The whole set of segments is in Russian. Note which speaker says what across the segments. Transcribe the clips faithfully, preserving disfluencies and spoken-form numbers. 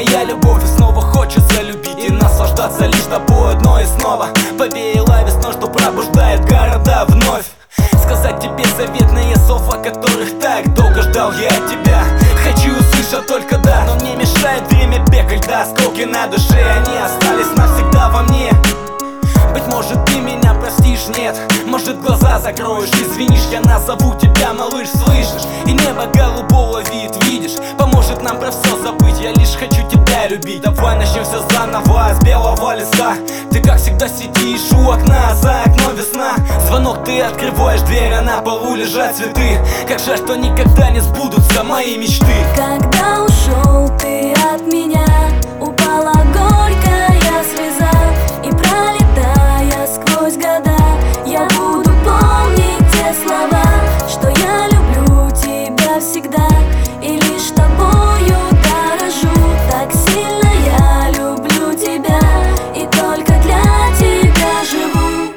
Speaker 1: моя любовь. И снова хочется любить и наслаждаться лишь тобой одной и снова. Повеяла весной, что пробуждает города вновь. Сказать тебе заветные слова, которых так долго ждал я от тебя. Хочу услышать только да, но мне мешает время, бег льда. Осколки на душе, они остались навсегда во мне. Быть может, ты меня простишь, нет. Может, глаза закроешь, извинишь. Я назову тебя, малыш, слышишь? И небо голубого вид, видишь? Поможет нам про все забыть, я лишь хочу тебя любить. Давай начнем все заново, с белого листа. Ты как всегда сидишь у окна, за окном весна. Звонок, ты открываешь дверь, а на полу лежат цветы. Как жаль, что никогда не сбудутся мои мечты.
Speaker 2: Когда ушел ты от меня, упала горькая слеза. И пролетая сквозь года, я буду помнить те слова, что я люблю тебя всегда и лишь тобою дорожу. Так сильно я люблю тебя и только для тебя живу.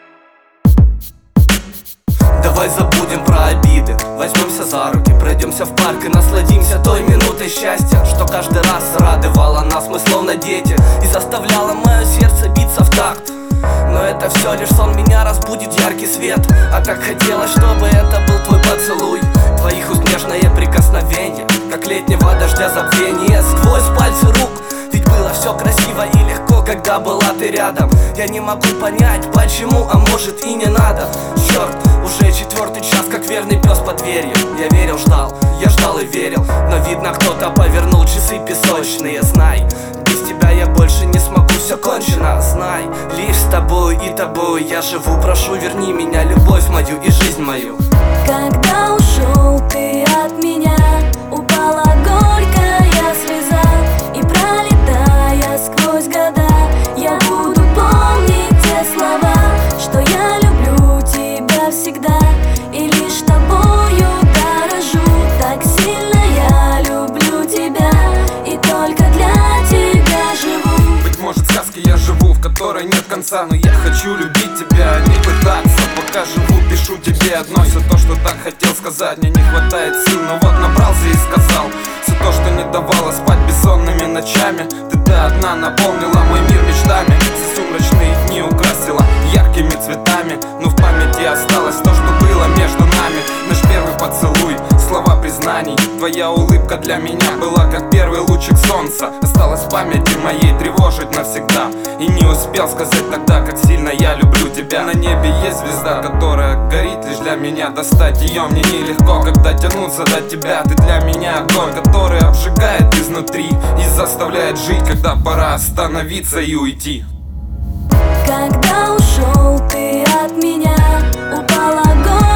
Speaker 3: Давай забудем про обиды, возьмемся за руки, пройдемся в парк и насладимся той минутой счастья, что каждый раз радовала нас, мы словно дети, и заставляла мое сердце биться в такт. Но это все лишь сон, меня разбудит яркий свет. А так хотелось, чтобы это был твой поцелуй, твоих уст нежное прикосновение, как летнего дождя забвение сквозь пальцы рук. Ведь было все красиво и легко, когда была ты рядом. Я не могу понять, почему, а может и не надо. Черт, уже четвертый час, как верный пес под дверью. Я верил, ждал, я ждал и верил, но видно, кто-то повернул часы песочные. Знай, без тебя я больше не смогу, все кончено. Знай, лишь с тобой и тобой я живу. Прошу, верни меня, любовь мою и жизнь мою.
Speaker 2: Когда ушел ты от меня, упала горькая слеза. И пролетая сквозь года, я буду помнить те слова, что я люблю тебя всегда и лишь тобою дорожу. Так сильно я люблю тебя и только для тебя живу.
Speaker 4: Быть может, в сказке я живу, в которой нет конца, но я хочу любить тебя, а не пытаться. Пока живу, пишу тебе одно. Все то, что так хотел сказать, мне не хватает сил, но вот набрался и сказал. Все то, что не давало спать бессонными ночами, ты ты одна наполнила мой мир мечтами. Все сумрачные дни украсила яркими цветами, но в памяти осталось то, что было между нами. Наш первый поцелуй, слова признаний, твоя улыбка для меня была как первый лучик солнца. Осталось в памяти моей тревожить навсегда, и не успел сказать тогда, как сильно я люблю тебя. На небе есть звезда, которая горит лишь для меня. Достать ее мне нелегко, когда тянуться до тебя. Ты для меня огонь, который обжигает изнутри и заставляет жить, когда пора остановиться и уйти.
Speaker 2: Когда ушел ты от меня, упала горькая